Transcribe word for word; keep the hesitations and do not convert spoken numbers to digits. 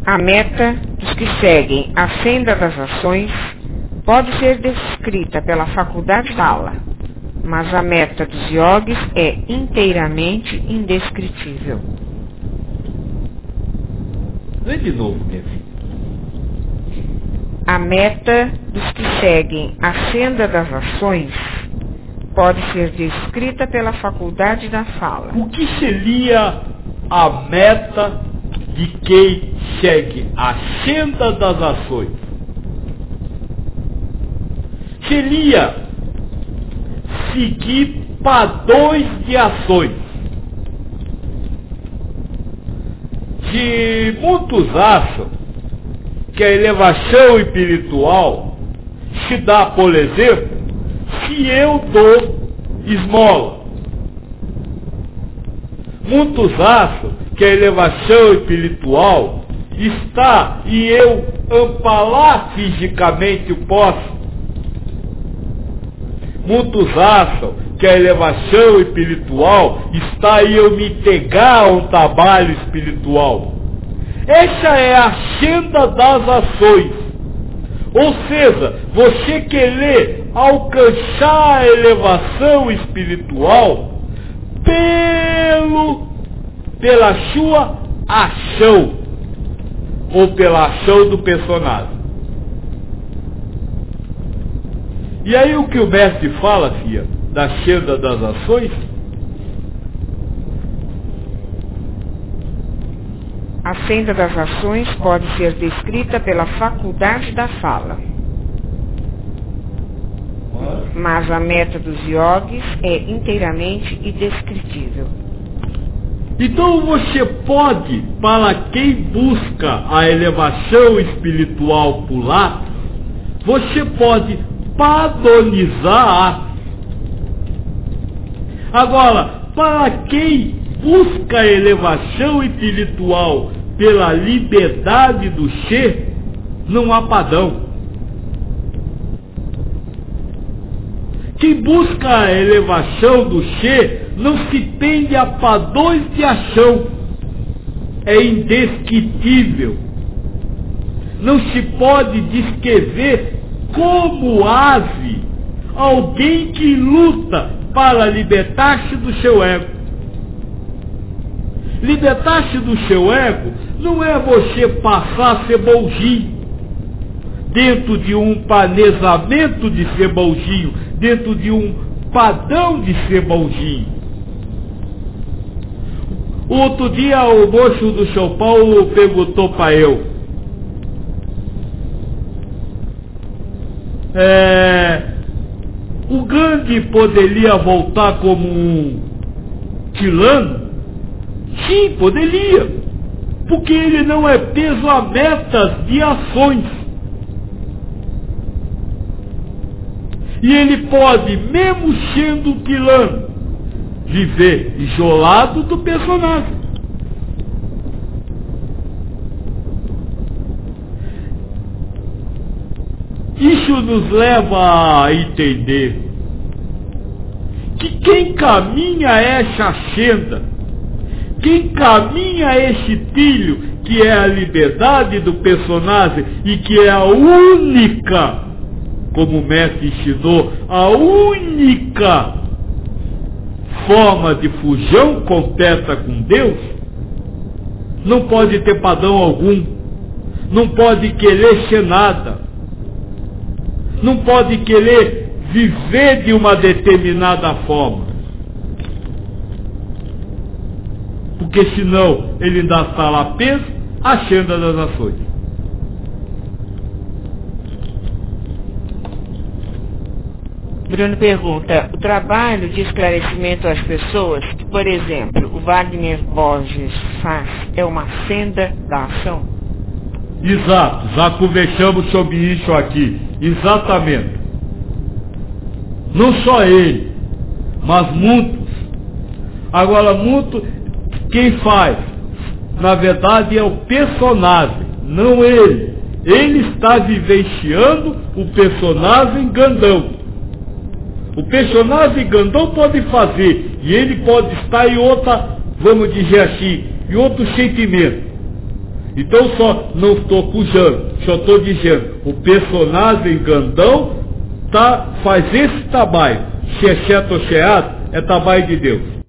A meta dos que seguem a senda das ações pode ser descrita pela faculdade da fala, mas a meta dos yogis é inteiramente indescritível. Lê de novo, minha filha. A meta dos que seguem a senda das ações pode ser descrita pela faculdade da fala. O que seria a meta de quem segue a senda das ações? Seria seguir padrões de ações. Se muitos acham que a elevação espiritual se dá, por exemplo, se eu dou esmola. Muitos acham que a elevação espiritual está em eu amparar fisicamente o poço. Muitos acham que a elevação espiritual está em eu me entregar a um trabalho espiritual. Essa é a senda das ações. Ou seja, você querer alcançar a elevação espiritual pelo, pela sua ação ou pela ação do personagem. E aí o que o mestre fala, filha, da senda das ações? A senda das ações pode ser descrita pela faculdade da fala, mas a meta dos yogis é inteiramente indescritível. Então você pode, para quem busca a elevação espiritual por lá, você pode padronizar atos. Agora, para quem busca a elevação espiritual pela liberdade do ser, não há padrão. Quem busca a elevação do ser não se tende a padrões de ação. É indescritível. Não se pode descrever como ave alguém que luta para libertar-se do seu ego. Libertar-se do seu ego não é você passar a ser bonzinho dentro de um planejamento de ser bonzinho, dentro de um padrão de ser bonzinho. Outro dia o moço do São Paulo perguntou para eu, é, o Gandhi poderia voltar como um tirano? Sim, poderia, porque ele não é preso a metas de ações. E ele pode, mesmo sendo tirano, viver isolado do personagem. Isso nos leva a entender que quem caminha essa senda, quem caminha esse trilho, que é a liberdade do personagem e que é a única, como o mestre ensinou, a única forma de fusão completa com Deus, não pode ter padrão algum, não pode querer ser nada, não pode querer viver de uma determinada forma. Porque senão ele ainda está lá preso à senda das ações. Bruno pergunta, o trabalho de esclarecimento às pessoas, que, por exemplo, o Wagner Borges faz, é uma senda da ação? Exato, já conversamos sobre isso aqui, exatamente. Não só ele, mas muitos. Agora, muito, quem faz, na verdade, é o personagem, não ele. Ele está vivenciando o personagem grandão. O personagem grandão pode fazer, e ele pode estar em outra, vamos dizer assim, em outro sentimento. Então só não estou acusando, só estou dizendo, o personagem grandão tá, faz esse trabalho, se é certo ou se é errado, é trabalho de Deus.